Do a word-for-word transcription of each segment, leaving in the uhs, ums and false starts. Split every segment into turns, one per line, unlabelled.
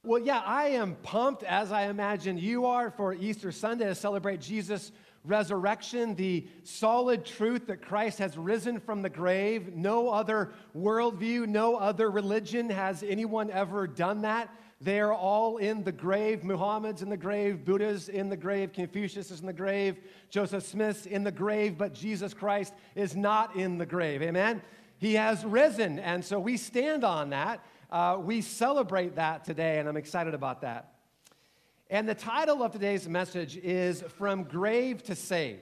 Well, yeah, I am pumped, as I imagine you are, for Easter Sunday to celebrate Jesus' resurrection, the solid truth that Christ has risen from the grave. No other worldview, no other religion has anyone ever done that. They are all in the grave. Muhammad's in the grave, Buddha's in the grave, Confucius is in the grave, Joseph Smith's in the grave, but Jesus Christ is not in the grave. Amen? He has risen, and so we stand on that. Uh, we celebrate that today, and I'm excited about that. And the title of today's message is From Grave to Save.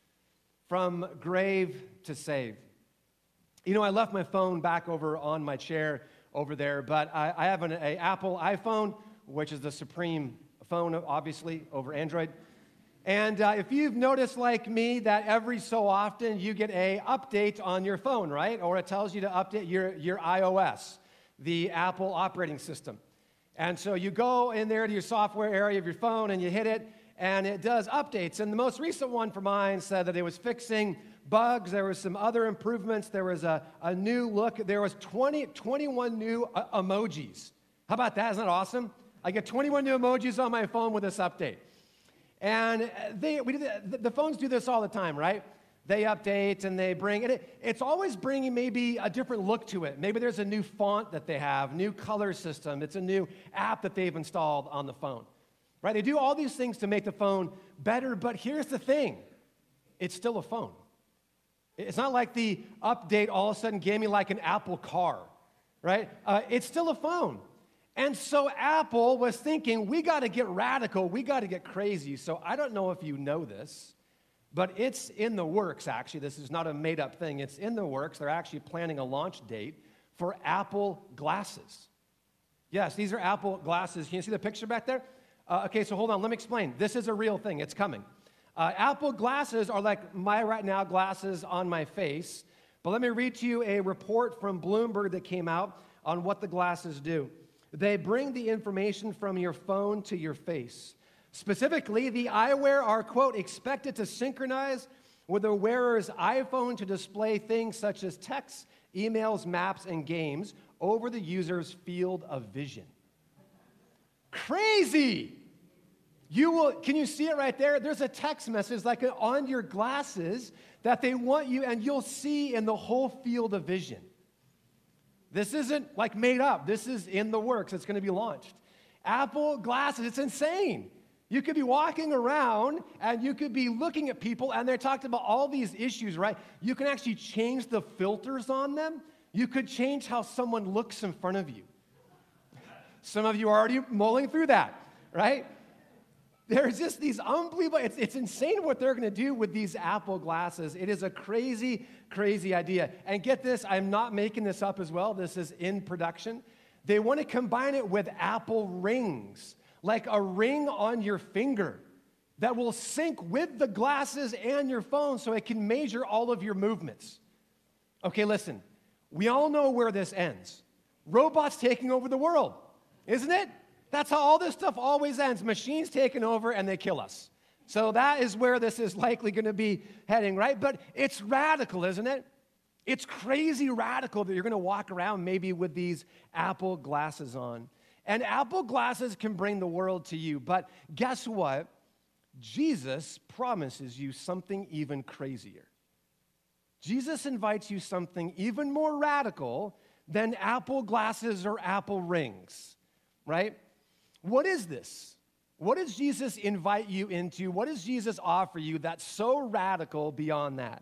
From Grave to Save. You know, I left my phone back over on my chair over there, but I, I have an a Apple iPhone, which is the supreme phone, obviously, over Android. And uh, if you've noticed, like me, that every so often you get a update on your phone, right? Or it tells you to update your, your iOS, the Apple operating system. And so you go in there to your software area of your phone and you hit it, and it does updates. And the most recent one for mine said that it was fixing bugs. There was some other improvements. There was a, a new look. There was twenty, twenty-one new uh, emojis. How about that? Isn't that awesome? I get twenty-one new emojis on my phone with this update. And they, we do the, the phones do this all the time, right? They update and they bring, and it, it's always bringing maybe a different look to it. Maybe there's a new font that they have, new color system. It's a new app that they've installed on the phone, right? They do all these things to make the phone better, but here's the thing. It's still a phone. It's not like the update all of a sudden gave me like an Apple car, right? Uh, it's still a phone. And so Apple was thinking, we got to get radical. We got to get crazy. So I don't know if you know this, but it's in the works, actually. This is not a made-up thing. It's in the works. They're actually planning a launch date for Apple glasses. Yes, these are Apple glasses. Can you see the picture back there? Uh, okay, so hold on. Let me explain. This is a real thing. It's coming. Uh, Apple glasses are like my right now glasses on my face. But let me read to you a report from Bloomberg that came out on what the glasses do. They bring the information from your phone to your face. Specifically, the eyewear are, quote, expected to synchronize with the wearer's iPhone to display things such as texts, emails, maps, and games over the user's field of vision. Crazy! You will, can you see it right there? There's a text message like on your glasses that they want you, and you'll see in the whole field of vision. This isn't like made up. This is in the works. It's going to be launched. Apple glasses, it's insane. You could be walking around and you could be looking at people and they're talking about all these issues, right? You can actually change the filters on them. You could change how someone looks in front of you. Some of you are already mulling through that, right? There's just these unbelievable, it's, it's insane what they're going to do with these Apple glasses. It is a crazy, crazy idea. And get this, I'm not making this up as well. This is in production. They want to combine it with Apple rings, like a ring on your finger that will sync with the glasses and your phone so it can measure all of your movements. Okay, listen, we all know where this ends. Robots taking over the world, isn't it? That's how all this stuff always ends. Machines taking over and they kill us. So that is where this is likely going to be heading, right? But it's radical, isn't it? It's crazy radical that you're going to walk around maybe with these Apple glasses on. And Apple glasses can bring the world to you. But guess what? Jesus promises you something even crazier. Jesus invites you something even more radical than Apple glasses or Apple rings, right? What is this? What does Jesus invite you into? What does Jesus offer you that's so radical beyond that?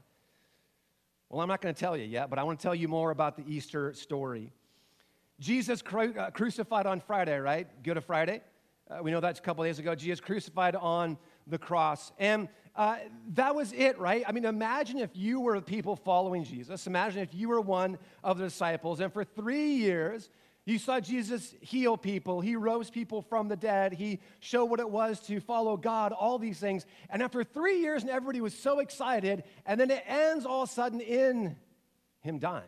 Well, I'm not going to tell you yet, but I want to tell you more about the Easter story. Jesus cru- uh, crucified on Friday, right? Good Friday. Uh, we know that's a couple days ago. Jesus crucified on the cross. And uh, that was it, right? I mean, imagine if you were people following Jesus. Imagine if you were one of the disciples. And for three years, you saw Jesus heal people. He rose people from the dead. He showed what it was to follow God, all these things. And after three years, and everybody was so excited, and then it ends all of a sudden in him dying.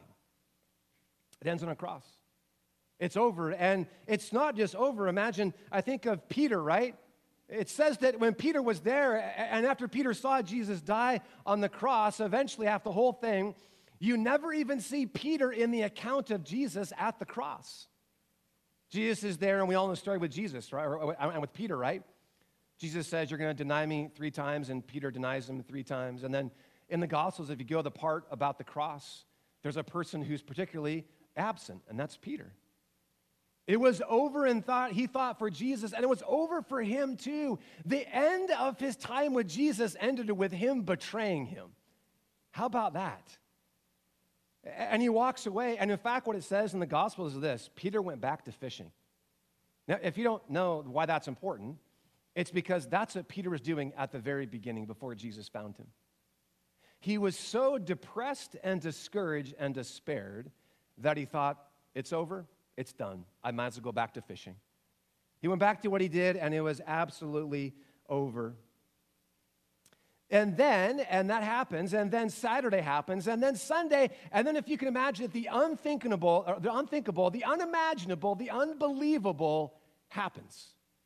It ends on a cross. It's over, and it's not just over. Imagine, I think of Peter, right? It says that when Peter was there, and after Peter saw Jesus die on the cross, eventually after the whole thing, you never even see Peter in the account of Jesus at the cross. Jesus is there, and we all know the story with Jesus, right? Or, and with Peter, right? Jesus says, you're going to deny me three times, and Peter denies him three times. And then in the Gospels, if you go to the part about the cross, there's a person who's particularly absent, and that's Peter. It was over and thought he thought for Jesus, and it was over for him too. The end of his time with Jesus ended with him betraying him. How about that? And he walks away, and in fact, what it says in the gospel is this: Peter went back to fishing. Now, if you don't know why that's important, it's because that's what Peter was doing at the very beginning before Jesus found him. He was so depressed and discouraged and despaired that he thought, it's over. It's done. I might as well go back to fishing. He went back to what he did, and it was absolutely over. And then, and that happens, and then Saturday happens, and then Sunday, and then if you can imagine it, the unthinkable, or the unthinkable, the unimaginable, the unbelievable happens.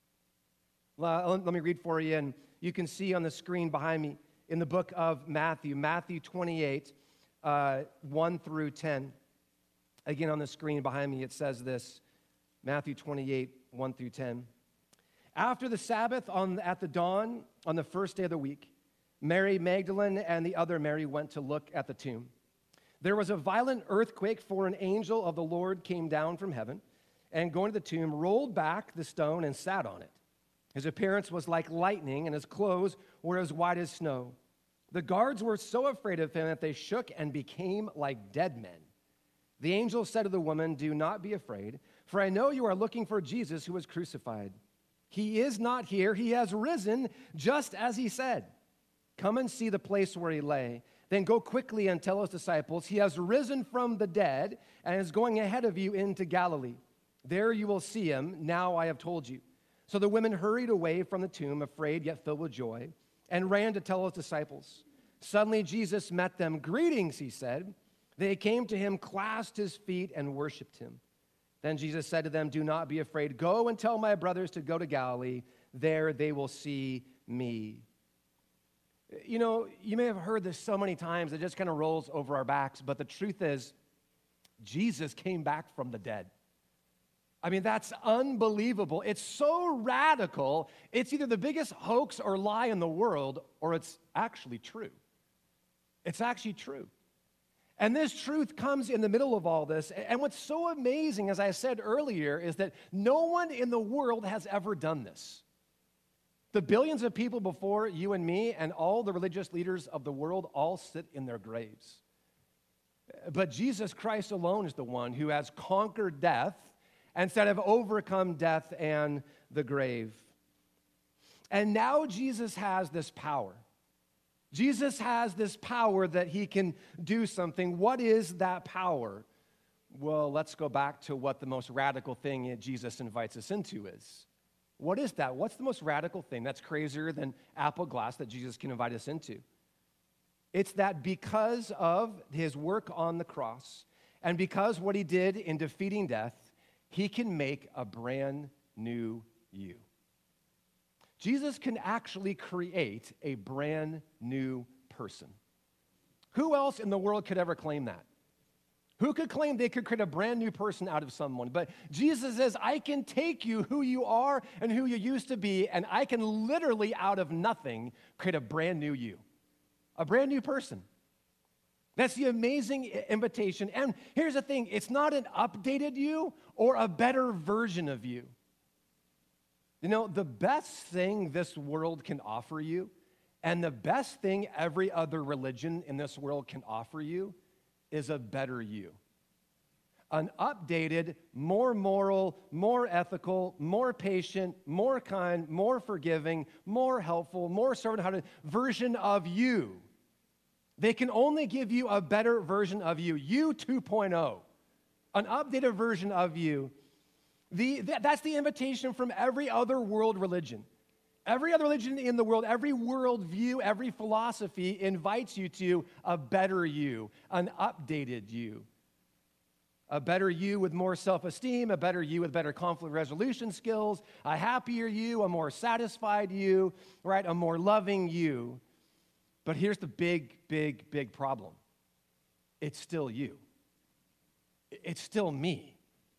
Let me read for you, and you can see on the screen behind me in the book of Matthew, Matthew twenty-eight, uh, one through ten. Again, on the screen behind me, it says this, Matthew twenty-eight, one through ten. After the Sabbath on, at the dawn, on the first day of the week, Mary Magdalene and the other Mary went to look at the tomb. There was a violent earthquake, for an angel of the Lord came down from heaven, and going to the tomb, rolled back the stone and sat on it. His appearance was like lightning, and his clothes were as white as snow. The guards were so afraid of him that they shook and became like dead men. The angel said to the woman, do not be afraid, for I know you are looking for Jesus who was crucified. He is not here. He has risen, just as he said. Come and see the place where he lay. Then go quickly and tell his disciples, he has risen from the dead and is going ahead of you into Galilee. There you will see him. Now I have told you. So the women hurried away from the tomb, afraid yet filled with joy, and ran to tell his disciples. Suddenly Jesus met them. Greetings, he said. They came to him, clasped his feet, and worshiped him. Then Jesus said to them, do not be afraid. Go and tell my brothers to go to Galilee. There they will see me. You know, you may have heard this so many times, it just kind of rolls over our backs, but the truth is, Jesus came back from the dead. I mean, that's unbelievable. It's so radical, it's either the biggest hoax or lie in the world, or it's actually true. It's actually true. And this truth comes in the middle of all this. And what's so amazing, as I said earlier, is that no one in the world has ever done this. The billions of people before you and me and all the religious leaders of the world all sit in their graves. But Jesus Christ alone is the one who has conquered death instead of overcome death and the grave. And now Jesus has this power. Jesus has this power that he can do something. What is that power? Well, let's go back to what the most radical thing that Jesus invites us into is. What is that? What's the most radical thing that's crazier than apple glass that Jesus can invite us into? It's that because of his work on the cross and because what he did in defeating death, he can make a brand new you. Jesus can actually create a brand new person. Who else in the world could ever claim that? Who could claim they could create a brand new person out of someone? But Jesus says, I can take you who you are and who you used to be, and I can literally out of nothing create a brand new you, a brand new person. That's the amazing invitation. And here's the thing, it's not an updated you or a better version of you. You know, the best thing this world can offer you, and the best thing every other religion in this world can offer you, is a better you. An updated, more moral, more ethical, more patient, more kind, more forgiving, more helpful, more servant-hearted version of you. They can only give you a better version of you, you two point oh, an updated version of you. The, that's the invitation from every other world religion. Every other religion in the world, every worldview, every philosophy invites you to a better you, an updated you. A better you with more self-esteem, a better you with better conflict resolution skills, a happier you, a more satisfied you, right? A more loving you. But here's the big, big, big problem. It's still you. It's still me.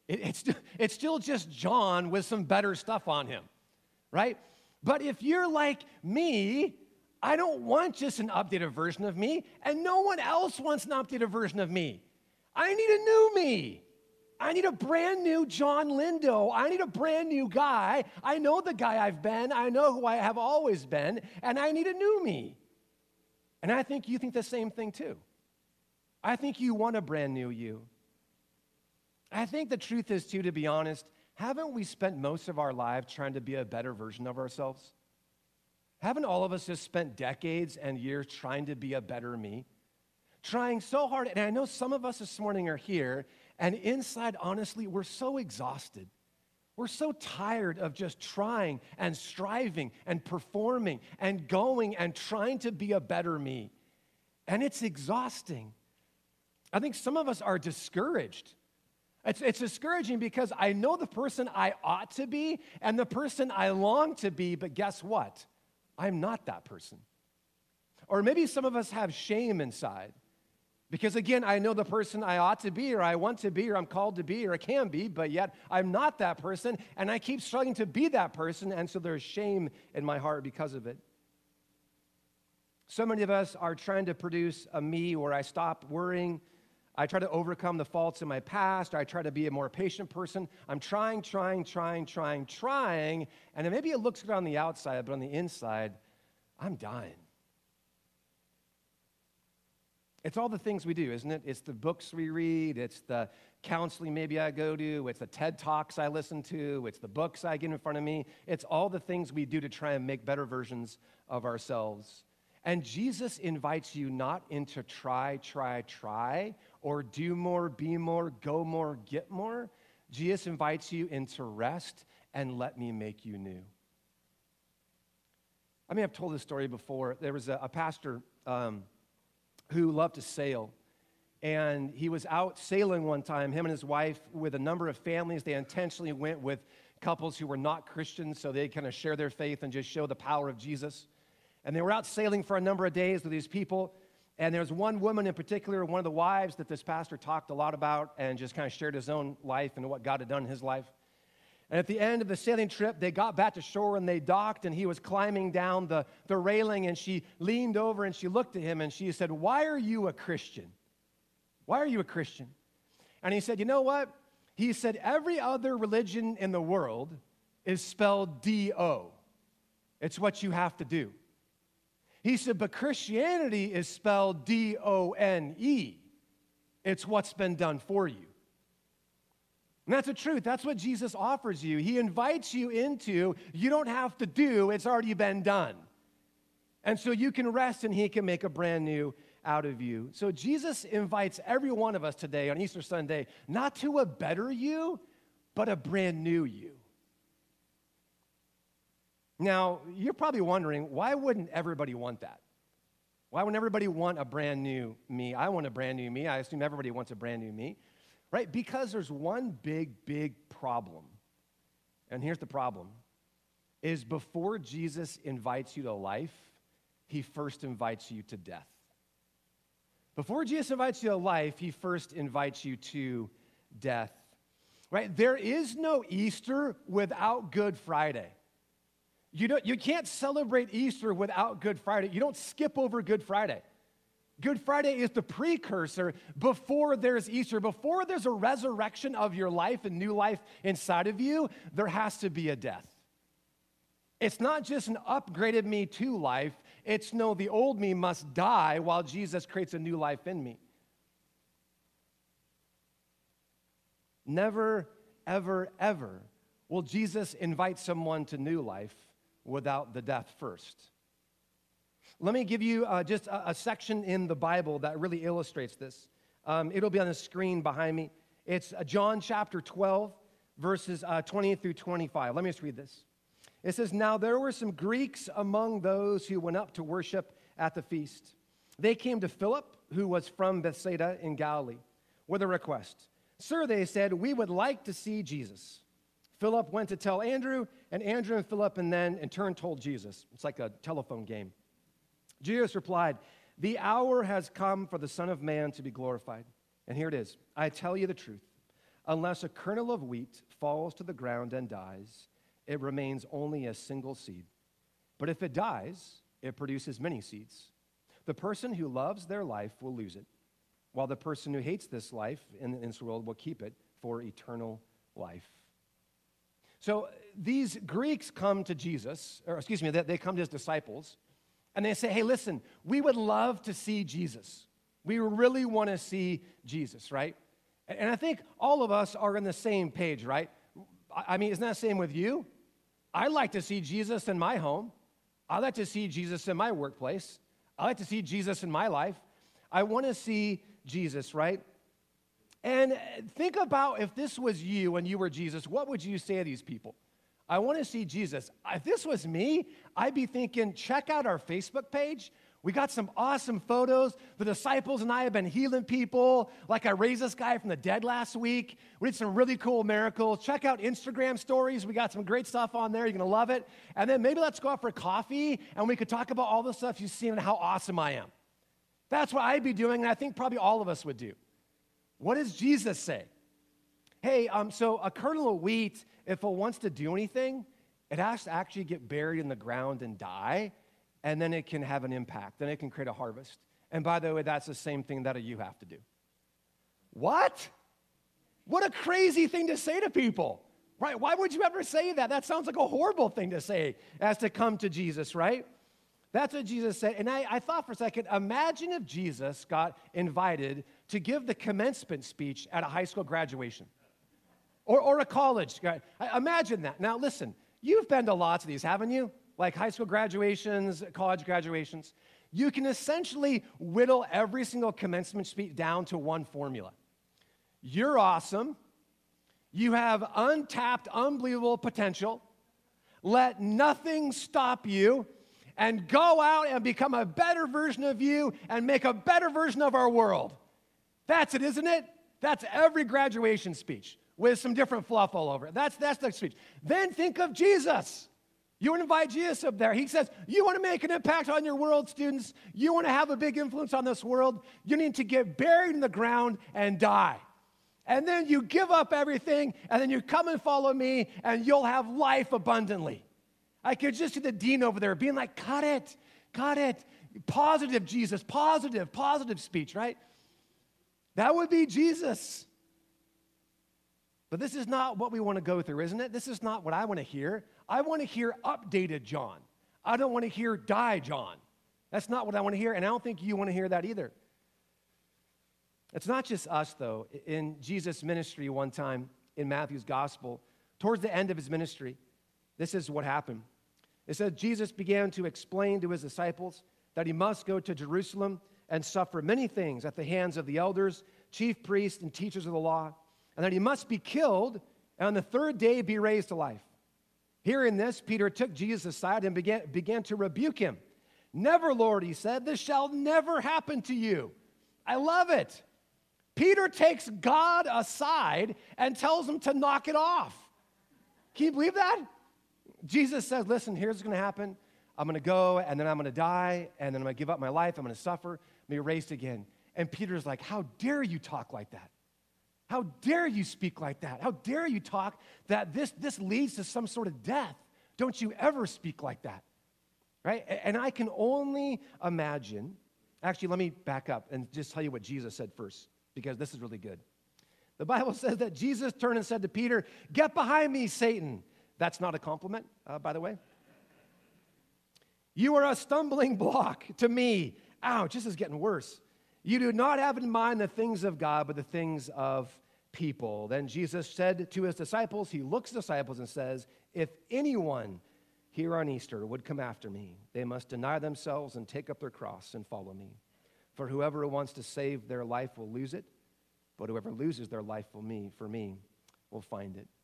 It, it's, it's still just John with some better stuff on him, right? But if you're like me, I don't want just an updated version of me, and no one else wants an updated version of me. I need a new me. I need a brand new John Lindo. I need a brand new guy. I know the guy I've been. I know who I have always been, and I need a new me. And I think you think the same thing too. I think you want a brand new you. I think the truth is too, to be honest, haven't we spent most of our lives trying to be a better version of ourselves? Haven't all of us just spent decades and years trying to be a better me? Trying so hard, and I know some of us this morning are here, and inside, honestly, we're so exhausted. We're so tired of just trying and striving and performing and going and trying to be a better me. And it's exhausting. I think some of us are discouraged. It's, it's discouraging because I know the person I ought to be and the person I long to be, but guess what? I'm not that person. Or maybe some of us have shame inside. Because again, I know the person I ought to be, or I want to be, or I'm called to be, or I can be, but yet I'm not that person, and I keep struggling to be that person, and so there's shame in my heart because of it. So many of us are trying to produce a me where I stop worrying, I try to overcome the faults in my past, or I try to be a more patient person. I'm trying, trying, trying, trying, trying, and maybe it looks good on the outside, but on the inside, I'm dying. It's all the things we do, isn't it? It's the books we read. It's the counseling maybe I go to. It's the TED Talks I listen to. It's the books I get in front of me. It's all the things we do to try and make better versions of ourselves. And Jesus invites you not into try, try, try, or do more, be more, go more, get more. Jesus invites you into rest and let me make you new. I mean, I've told this story before. There was a, a pastor um, who loved to sail. And he was out sailing one time, him and his wife, with a number of families. They intentionally went with couples who were not Christians so they kind of share their faith and just show the power of Jesus. And they were out sailing for a number of days with these people. And there was one woman in particular, one of the wives that this pastor talked a lot about and just kind of shared his own life and what God had done in his life. And at the end of the sailing trip, they got back to shore and they docked, and he was climbing down the, the railing, and she leaned over and she looked at him and she said, "Why are you a Christian? Why are you a Christian?" And he said, "You know what?" He said, "Every other religion in the world is spelled D O. It's what you have to do." He said, "But Christianity is spelled D O N E. It's what's been done for you." And that's the truth. That's what Jesus offers you. He invites you into, you don't have to do, it's already been done. And so you can rest and he can make a brand new out of you. So Jesus invites every one of us today on Easter Sunday, not to a better you, but a brand new you. Now, you're probably wondering, why wouldn't everybody want that? Why wouldn't everybody want a brand new me? I want a brand new me. I assume everybody wants a brand new me. Right? Because there's one big, big problem. And here's the problem. Is before Jesus invites you to life, he first invites you to death. Before Jesus invites you to life, he first invites you to death. Right? There is no Easter without Good Friday. You don't, you can't celebrate Easter without Good Friday. You don't skip over Good Friday. Good Friday is the precursor before there's Easter. Before there's a resurrection of your life and new life inside of you, there has to be a death. It's not just an upgraded me to life. It's no, the old me must die while Jesus creates a new life in me. Never, ever, ever will Jesus invite someone to new life without the death first. Let me give you uh, just a, a section in the Bible that really illustrates this. Um, it'll be on the screen behind me. It's uh, John chapter twelve, verses uh, twenty through twenty-five. Let me just read this. It says, "Now there were some Greeks among those who went up to worship at the feast. They came to Philip, who was from Bethsaida in Galilee, with a request. 'Sir,' they said, 'we would like to see Jesus.' Philip went to tell Andrew, and Andrew and Philip and then in turn told Jesus." It's like a telephone game. Jesus replied, "The hour has come for the Son of Man to be glorified." And here it is. "I tell you the truth. Unless a kernel of wheat falls to the ground and dies, it remains only a single seed. But if it dies, it produces many seeds. The person who loves their life will lose it, while the person who hates this life in this world will keep it for eternal life. So these Greeks come to Jesus, or excuse me, they come to his disciples, and they say, hey, listen, we would love to see Jesus. We really want to see Jesus, right? And I think all of us are on the same page, right? I mean, isn't that the same with you? I'd like to see Jesus in my home. I'd like to see Jesus in my workplace. I'd like to see Jesus in my life. I want to see Jesus, right? And think about if this was you and you were Jesus, what would you say to these people? I want to see Jesus. If this was me, I'd be thinking, check out our Facebook page. We got some awesome photos. The disciples and I have been healing people. Like I raised this guy from the dead last week. We did some really cool miracles. Check out Instagram stories. We got some great stuff on there. You're going to love it. And then maybe let's go out for coffee and we could talk about all the stuff you've seen and how awesome I am. That's what I'd be doing, and I think probably all of us would do. What does Jesus say? Hey, um, so a kernel of wheat, if it wants to do anything, it has to actually get buried in the ground and die, and then it can have an impact. Then it can create a harvest. And by the way, that's the same thing that you have to do. What? What a crazy thing to say to people, right? Why would you ever say that? That sounds like a horrible thing to say as to come to Jesus, right? That's what Jesus said. And I, I thought for a second, imagine if Jesus got invited to give the commencement speech at a high school graduation or, or a college. Imagine that. Now, listen, you've been to lots of these, haven't you? Like high school graduations, college graduations. You can essentially whittle every single commencement speech down to one formula. You're awesome. You have untapped, unbelievable potential. Let nothing stop you. And go out and become a better version of you and make a better version of our world. That's it, isn't it? That's every graduation speech with some different fluff all over it. That's, that's the speech. Then think of Jesus. You invite Jesus up there. He says, you want to make an impact on your world, students? You want to have a big influence on this world? You need to get buried in the ground and die. And then you give up everything, and then you come and follow me, and you'll have life abundantly. I could just see the dean over there being like, cut it, cut it. Positive Jesus, positive, positive speech, right? That would be Jesus. But this is not what we want to go through, isn't it? This is not what I want to hear. I want to hear updated John. I don't want to hear die John. That's not what I want to hear, and I don't think you want to hear that either. It's not just us, though. In Jesus' ministry one time in Matthew's gospel, towards the end of his ministry, this is what happened. It said, Jesus began to explain to his disciples that he must go to Jerusalem and suffer many things at the hands of the elders, chief priests, and teachers of the law, and that he must be killed and on the third day be raised to life. Hearing this, Peter took Jesus aside and began, began to rebuke him. Never, Lord, he said, this shall never happen to you. I love it. Peter takes God aside and tells him to knock it off. Can you believe that? Jesus says, listen, here's what's going to happen. I'm going to go, and then I'm going to die, and then I'm going to give up my life. I'm going to suffer, I'm going to be raised again. And Peter's like, how dare you talk like that? How dare you speak like that? How dare you talk that this, this leads to some sort of death? Don't you ever speak like that, right? And I can only imagine. Actually, let me back up and just tell you what Jesus said first, because this is really good. The Bible says that Jesus turned and said to Peter, get behind me, Satan. That's not a compliment, uh, by the way. You are a stumbling block to me. Ouch, this is getting worse. You do not have in mind the things of God, but the things of people. Then Jesus said to his disciples, he looks at the disciples and says, if anyone here on Easter would come after me, they must deny themselves and take up their cross and follow me. For whoever wants to save their life will lose it, but whoever loses their life for me, for me will find it.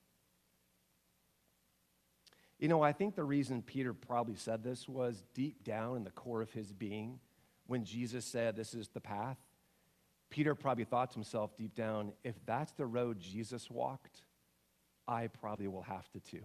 You know, I think the reason Peter probably said this was deep down in the core of his being, when Jesus said, this is the path, Peter probably thought to himself deep down, if that's the road Jesus walked, I probably will have to too.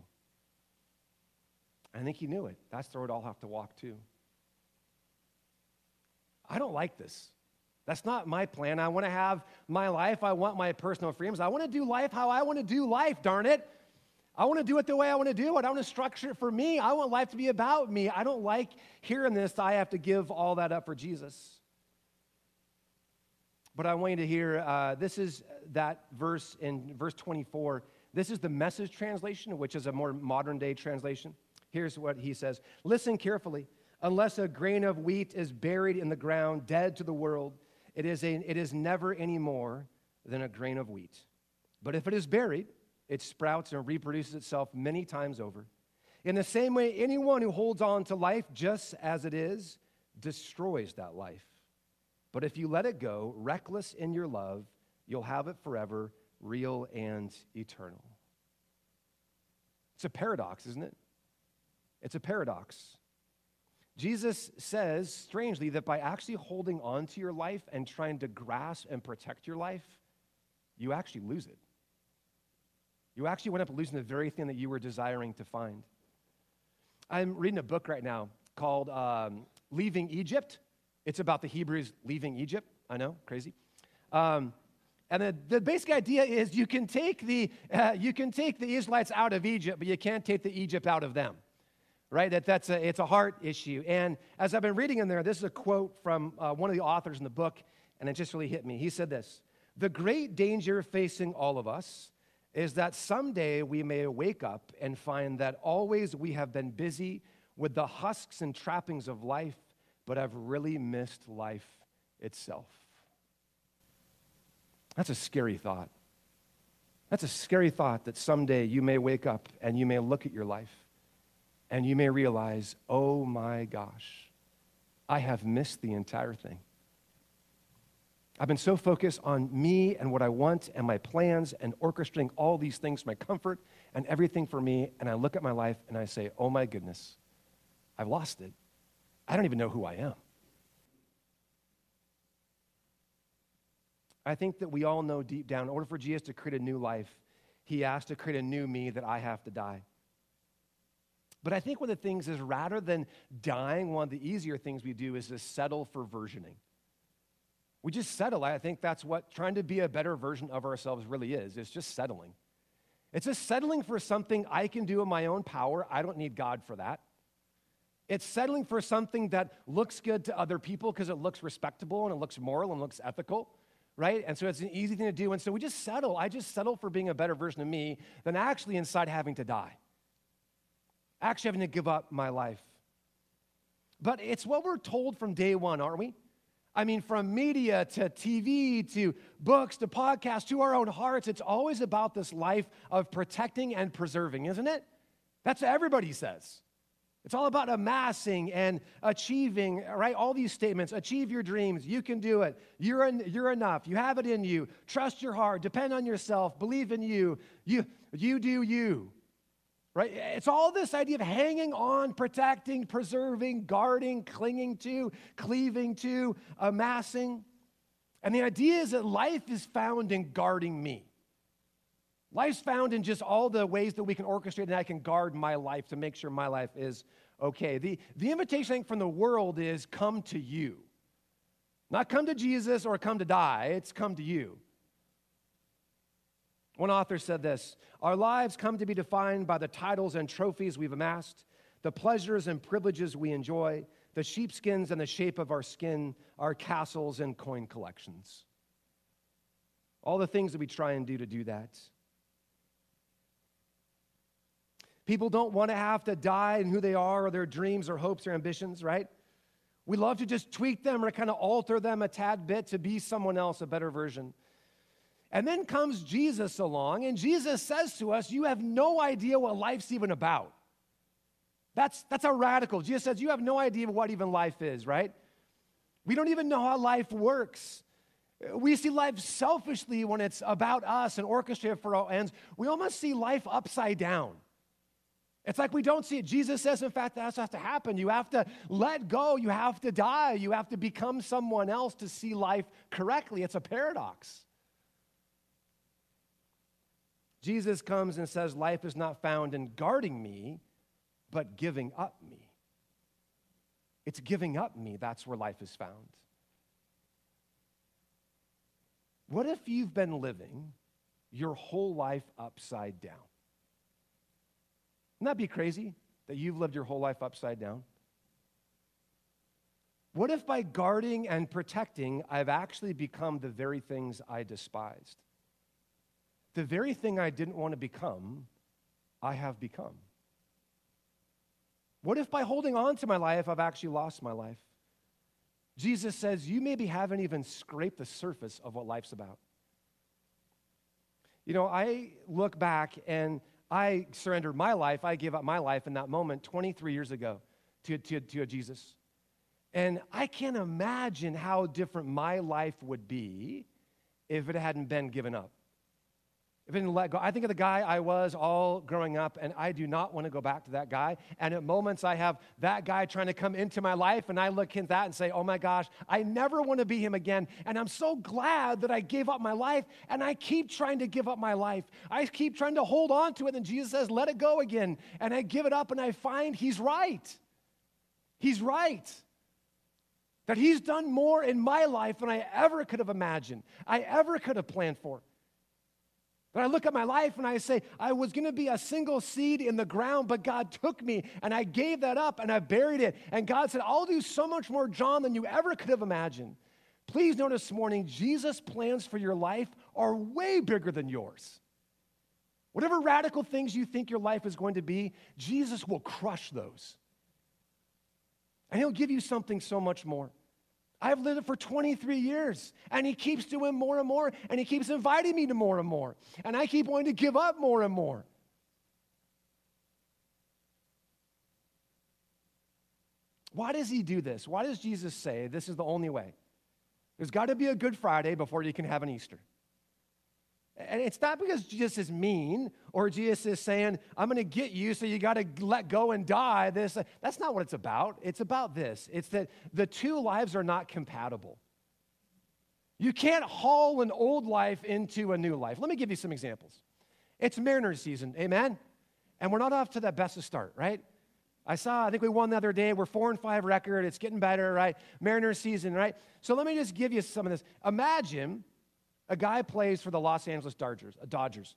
I think he knew it. That's the road I'll have to walk too. I don't like this. That's not my plan. I want to have my life. I want my personal freedoms. I want to do life how I want to do life, darn it. I want to do it the way I want to do it. I want to structure it for me. I want life to be about me. I don't like hearing this. I have to give all that up for Jesus. But I want you to hear, uh, this is that verse in verse twenty-four. This is the Message translation, which is a more modern day translation. Here's what he says. Listen carefully. Unless a grain of wheat is buried in the ground, dead to the world, it is, a, it is never any more than a grain of wheat. But if it is buried, it sprouts and reproduces itself many times over. In the same way, anyone who holds on to life just as it is destroys that life. But if you let it go, reckless in your love, you'll have it forever, real and eternal. It's a paradox, isn't it? It's a paradox. Jesus says, strangely, that by actually holding on to your life and trying to grasp and protect your life, you actually lose it. You actually wind up losing the very thing that you were desiring to find. I'm reading a book right now called um, Leaving Egypt. It's about the Hebrews leaving Egypt. I know, crazy. Um, and the, the basic idea is you can take the uh, you can take the Israelites out of Egypt, but you can't take the Egypt out of them. Right? That, that's a, it's a heart issue. And as I've been reading in there, this is a quote from uh, one of the authors in the book, and it just really hit me. He said this: "The great danger facing all of us is that someday we may wake up and find that always we have been busy with the husks and trappings of life, but have really missed life itself." That's a scary thought. That's a scary thought that someday you may wake up and you may look at your life and you may realize, oh my gosh, I have missed the entire thing. I've been so focused on me and what I want and my plans and orchestrating all these things for my comfort and everything for me, and I look at my life and I say, oh my goodness, I've lost it. I don't even know who I am. I think that we all know deep down, in order for Jesus to create a new life, he has to create a new me that I have to die. But I think one of the things is, rather than dying, one of the easier things we do is to settle for versioning. We just settle. I think that's what trying to be a better version of ourselves really is. It's just settling. It's just settling for something I can do in my own power. I don't need God for that. It's settling for something that looks good to other people because it looks respectable and it looks moral and looks ethical, right? And so it's an easy thing to do. And so we just settle. I just settle for being a better version of me than actually inside having to die. Actually having to give up my life. But it's what we're told from day one, aren't we? I mean, from media to T V to books to podcasts to our own hearts, it's always about this life of protecting and preserving, isn't it? That's what everybody says. It's all about amassing and achieving, right? All these statements: achieve your dreams, you can do it, you're, en- you're enough, you have it in you, trust your heart, depend on yourself, believe in you, you, you do you. Right? It's all this idea of hanging on, protecting, preserving, guarding, clinging to, cleaving to, amassing. And the idea is that life is found in guarding me. Life's found in just all the ways that we can orchestrate and I can guard my life to make sure my life is okay. The, the invitation, I think, from the world is come to you. Not come to Jesus or come to die. It's come to you. One author said this: our lives come to be defined by the titles and trophies we've amassed, the pleasures and privileges we enjoy, the sheepskins and the shape of our skin, our castles and coin collections. All the things that we try and do to do that. People don't want to have to die in who they are or their dreams or hopes or ambitions, right? We love to just tweak them or kind of alter them a tad bit to be someone else, a better version. And then comes Jesus along, and Jesus says to us, you have no idea what life's even about. That's, that's how radical. Jesus says, you have no idea what even life is, right? We don't even know how life works. We see life selfishly when it's about us and orchestrated for our ends. We almost see life upside down. It's like we don't see it. Jesus says, in fact, that has to happen. You have to let go. You have to die. You have to become someone else to see life correctly. It's a paradox. Jesus comes and says, life is not found in guarding me, but giving up me. It's giving up me. That's where life is found. What if you've been living your whole life upside down? Wouldn't that be crazy that you've lived your whole life upside down? What if by guarding and protecting, I've actually become the very things I despised? The very thing I didn't want to become, I have become. What if by holding on to my life, I've actually lost my life? Jesus says, you maybe haven't even scraped the surface of what life's about. You know, I look back and I surrendered my life, I gave up my life in that moment twenty-three years ago to, to, to a Jesus. And I can't imagine how different my life would be if it hadn't been given up. If I didn't let go. I think of the guy I was all growing up, and I do not want to go back to that guy. And at moments I have that guy trying to come into my life, and I look at that and say, oh my gosh, I never want to be him again. And I'm so glad that I gave up my life, and I keep trying to give up my life. I keep trying to hold on to it, and Jesus says, let it go again. And I give it up, and I find he's right. He's right. That he's done more in my life than I ever could have imagined, I ever could have planned for. But I look at my life and I say, I was going to be a single seed in the ground, but God took me and I gave that up and I buried it. And God said, I'll do so much more, John, than you ever could have imagined. Please notice this morning, Jesus' plans for your life are way bigger than yours. Whatever radical things you think your life is going to be, Jesus will crush those. And he'll give you something so much more. I've lived it for twenty-three years, and he keeps doing more and more, and he keeps inviting me to more and more, and I keep wanting to give up more and more. Why does he do this? Why does Jesus say this is the only way? There's got to be a Good Friday before you can have an Easter. And it's not because Jesus is mean or Jesus is saying, I'm going to get you, so you got to let go and die. This, that's not what it's about. It's about this. It's that the two lives are not compatible. You can't haul an old life into a new life. Let me give you some examples. It's Mariners season, amen? And we're not off to the best of start, right? I saw, I think we won the other day. We're four and five record. It's getting better, right? Mariners season, right? So let me just give you some of this. Imagine a guy plays for the Los Angeles Dodgers, Dodgers,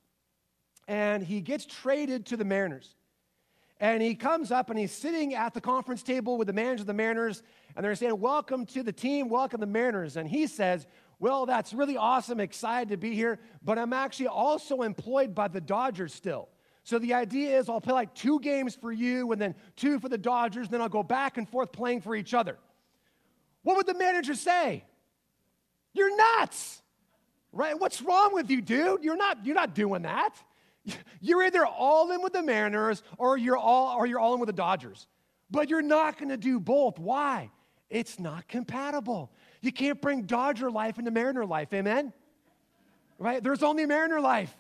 and he gets traded to the Mariners. And he comes up and he's sitting at the conference table with the manager of the Mariners, and they're saying, welcome to the team, welcome the Mariners. And he says, well, that's really awesome, excited to be here, but I'm actually also employed by the Dodgers still. So the idea is I'll play like two games for you and then two for the Dodgers, and then I'll go back and forth playing for each other. What would the manager say? You're nuts. Right? What's wrong with you, dude? You're not, you're not doing that. You're either all in with the Mariners or you're all, or you're all in with the Dodgers. But you're not going to do both. Why? It's not compatible. You can't bring Dodger life into Mariner life. Amen? Right? There's only Mariner life.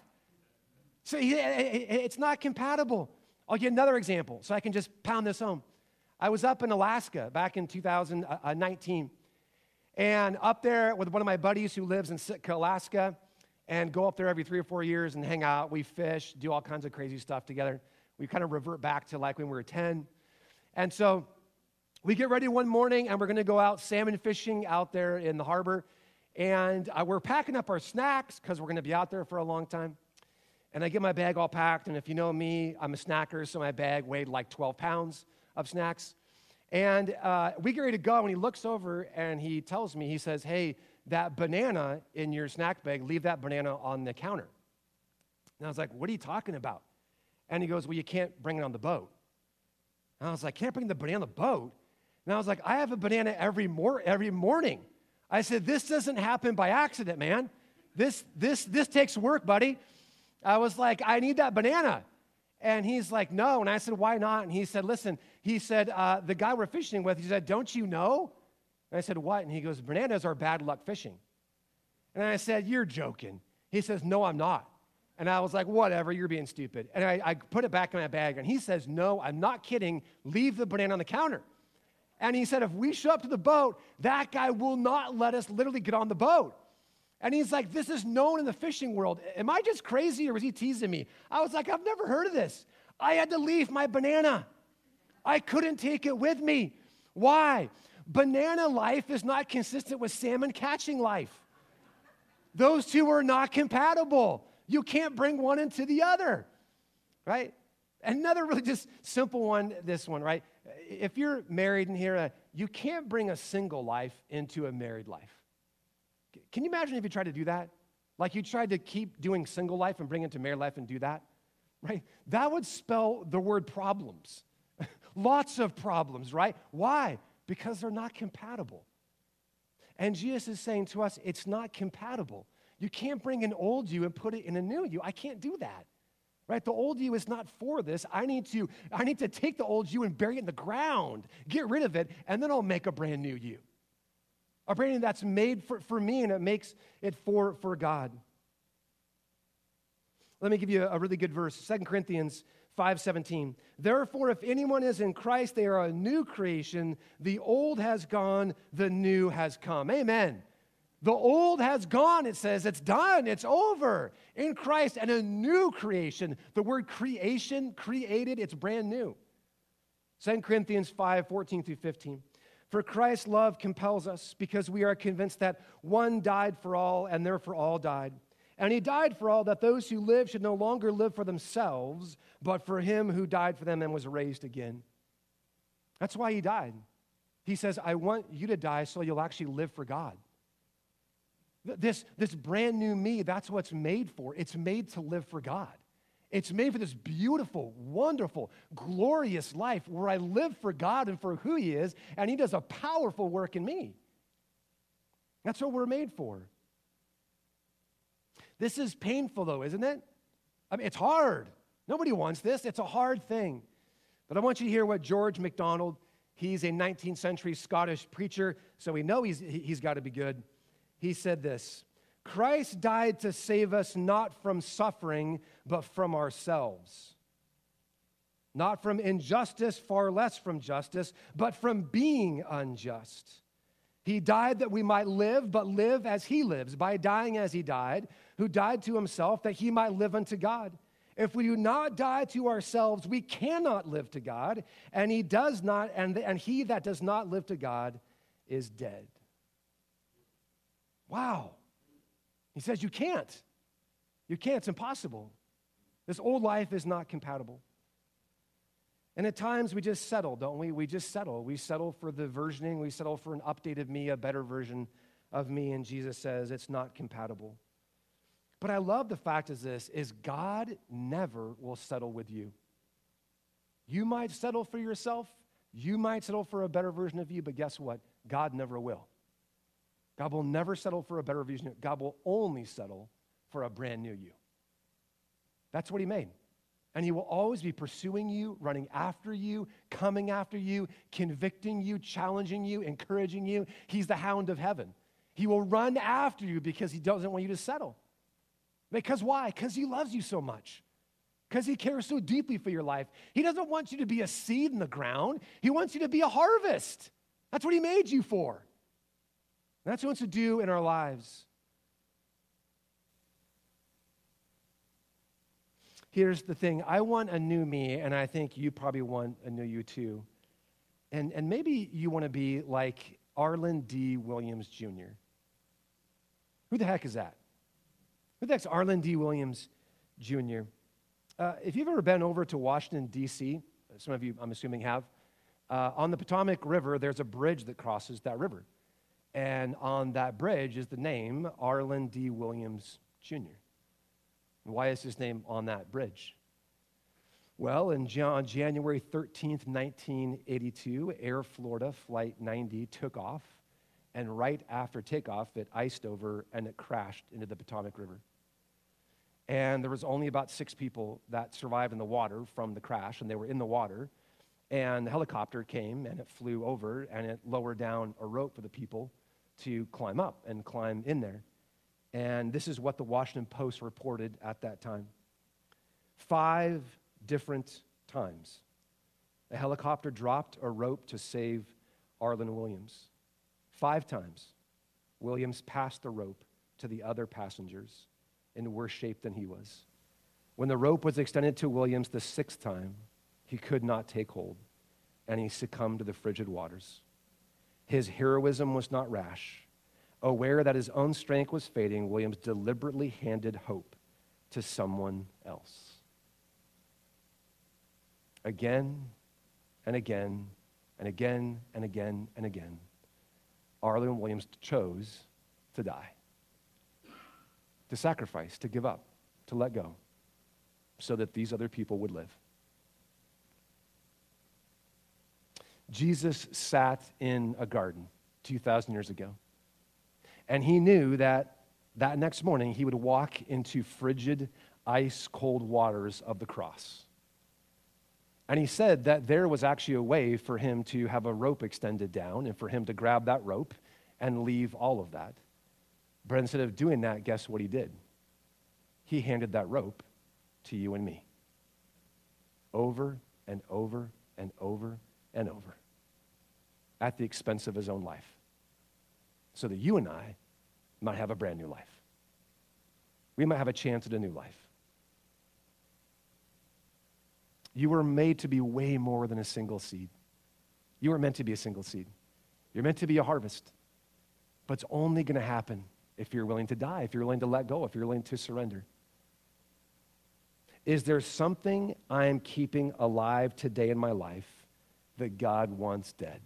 So it's not compatible. I'll give another example so I can just pound this home. I was up in Alaska back in two thousand nineteen. And up there with one of my buddies who lives in Sitka, Alaska, and go up there every three or four years and hang out. We fish, do all kinds of crazy stuff together. We kind of revert back to like when we were ten. And so we get ready one morning, and we're going to go out salmon fishing out there in the harbor. And uh, we're packing up our snacks because we're going to be out there for a long time. And I get my bag all packed. And if you know me, I'm a snacker, so my bag weighed like twelve pounds of snacks. And uh, we get ready to go, and he looks over, and he tells me, he says, hey, that banana in your snack bag, leave that banana on the counter. And I was like, what are you talking about? And he goes, well, you can't bring it on the boat. And I was like, can't bring the banana on the boat? And I was like, I have a banana every, mor- every morning. I said, this doesn't happen by accident, man. This, this, this takes work, buddy. I was like, I need that banana. And he's like, no. And I said, why not? And he said, listen, he said, uh, the guy we're fishing with, he said, don't you know? And I said, what? And he goes, bananas are bad luck fishing. And I said, you're joking. He says, no, I'm not. And I was like, whatever, you're being stupid. And I, I put it back in my bag. And he says, no, I'm not kidding. Leave the banana on the counter. And he said, if we show up to the boat, that guy will not let us literally get on the boat. And he's like, this is known in the fishing world. Am I just crazy, or was he teasing me? I was like, I've never heard of this. I had to leave my banana. I couldn't take it with me. Why? Banana life is not consistent with salmon catching life. Those two are not compatible. You can't bring one into the other, right? Another really just simple one, this one, right? If you're married in here, uh, you can't bring a single life into a married life. Can you imagine if you tried to do that? Like you tried to keep doing single life and bring it to married life and do that, right? That would spell the word problems. Lots of problems, right? Why? Because they're not compatible. And Jesus is saying to us, it's not compatible. You can't bring an old you and put it in a new you. I can't do that. Right? The old you is not for this. I need to, I need to take the old you and bury it in the ground, get rid of it, and then I'll make a brand new you. A brand new that's made for, for me, and it makes it for, for God. Let me give you a, a really good verse, Second Corinthians five seventeen. Therefore, if anyone is in Christ, they are a new creation. The old has gone, the new has come. Amen. The old has gone, it says. It's done. It's over. In Christ, and a new creation. The word creation, created, it's brand new. Second Corinthians five fourteen through fifteen. For Christ's love compels us, because we are convinced that one died for all, and therefore all died. And he died for all, that those who live should no longer live for themselves, but for him who died for them and was raised again. That's why he died. He says, I want you to die so you'll actually live for God. This, this brand new me, that's what it's made for. It's made to live for God. It's made for this beautiful, wonderful, glorious life where I live for God and for who he is, and he does a powerful work in me. That's what we're made for. This is painful, though, isn't it? I mean, it's hard. Nobody wants this. It's a hard thing. But I want you to hear what George MacDonald, he's a nineteenth century Scottish preacher, so we know he's, he's got to be good. He said this, Christ died to save us not from suffering, but from ourselves. Not from injustice, far less from justice, but from being unjust. He died that we might live, but live as he lives, by dying as he died, who died to himself that he might live unto God. If we do not die to ourselves, we cannot live to God, and he does not, and, and he that does not live to God is dead. Wow. He says you can't. You can't. It's impossible. This old life is not compatible. And at times we just settle, don't we? We just settle. We settle for the versioning. We settle for an updated me, a better version of me. And Jesus says it's not compatible. But I love the fact is this, is God never will settle with you. You might settle for yourself. You might settle for a better version of you, but guess what? God never will. God will never settle for a better version. God will only settle for a brand new you. That's what he made. And he will always be pursuing you, running after you, coming after you, convicting you, challenging you, encouraging you. He's the hound of heaven. He will run after you because he doesn't want you to settle. Because why? Because he loves you so much. Because he cares so deeply for your life. He doesn't want you to be a seed in the ground. He wants you to be a harvest. That's what he made you for. That's what he wants to do in our lives. Here's the thing. I want a new me, and I think you probably want a new you too. And, and maybe you want to be like Arlen D. Williams, Junior Who the heck is that? Who the heck's Arlen D. Williams, Junior? Uh, if you've ever been over to Washington, D C, some of you, I'm assuming, have, uh, on the Potomac River, there's a bridge that crosses that river. And on that bridge is the name Arlen D. Williams, Junior Why is his name on that bridge? Well, in on January thirteenth, nineteen eighty-two, Air Florida Flight ninety took off, and right after takeoff, it iced over and it crashed into the Potomac River. And there was only about six people that survived in the water from the crash, and they were in the water. And the helicopter came, and it flew over, and it lowered down a rope for the people to climb up and climb in there. And this is what the Washington Post reported at that time. Five different times, a helicopter dropped a rope to save Arlen Williams. Five times, Williams passed the rope to the other passengers in worse shape than he was. When the rope was extended to Williams the sixth time, he could not take hold, and he succumbed to the frigid waters. His heroism was not rash, Aware that his own strength was fading, Williams deliberately handed hope to someone else. Again and again and again and again and again, Arlen Williams chose to die, to sacrifice, to give up, to let go, so that these other people would live. Jesus sat in a garden two thousand years ago, and he knew that that next morning he would walk into frigid, ice-cold waters of the cross. And he said that there was actually a way for him to have a rope extended down and for him to grab that rope and leave all of that. But instead of doing that, guess what he did? He handed that rope to you and me. Over and over and over and over. At the expense of his own life. So that you and I might have a brand new life. We might have a chance at a new life. You were made to be way more than a single seed. You were meant to be a single seed. You're meant to be a harvest. But it's only going to happen if you're willing to die, if you're willing to let go, if you're willing to surrender. Is there something I am keeping alive today in my life that God wants dead?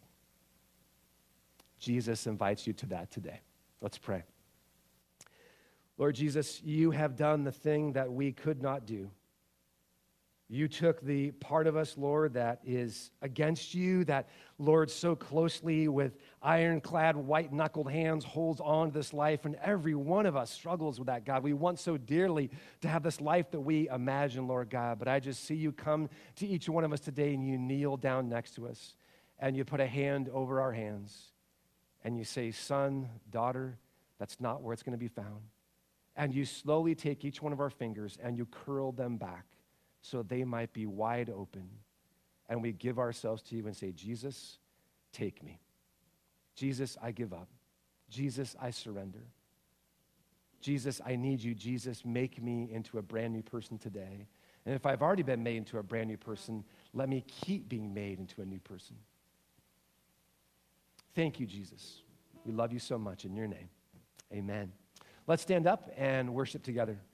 Jesus invites you to that today. Let's pray. Lord Jesus, you have done the thing that we could not do. You took the part of us, Lord, that is against you, that, Lord, so closely with ironclad, white-knuckled hands holds on to this life, and every one of us struggles with that, God. We want so dearly to have this life that we imagine, Lord God, but I just see you come to each one of us today, and you kneel down next to us, and you put a hand over our hands, and you say, son, daughter, that's not where it's going to be found. And you slowly take each one of our fingers, and you curl them back, so they might be wide open. And we give ourselves to you and say, Jesus, take me. Jesus, I give up. Jesus, I surrender. Jesus, I need you. Jesus, make me into a brand new person today. And if I've already been made into a brand new person, let me keep being made into a new person. Thank you, Jesus. We love you so much in your name. Amen. Let's stand up and worship together.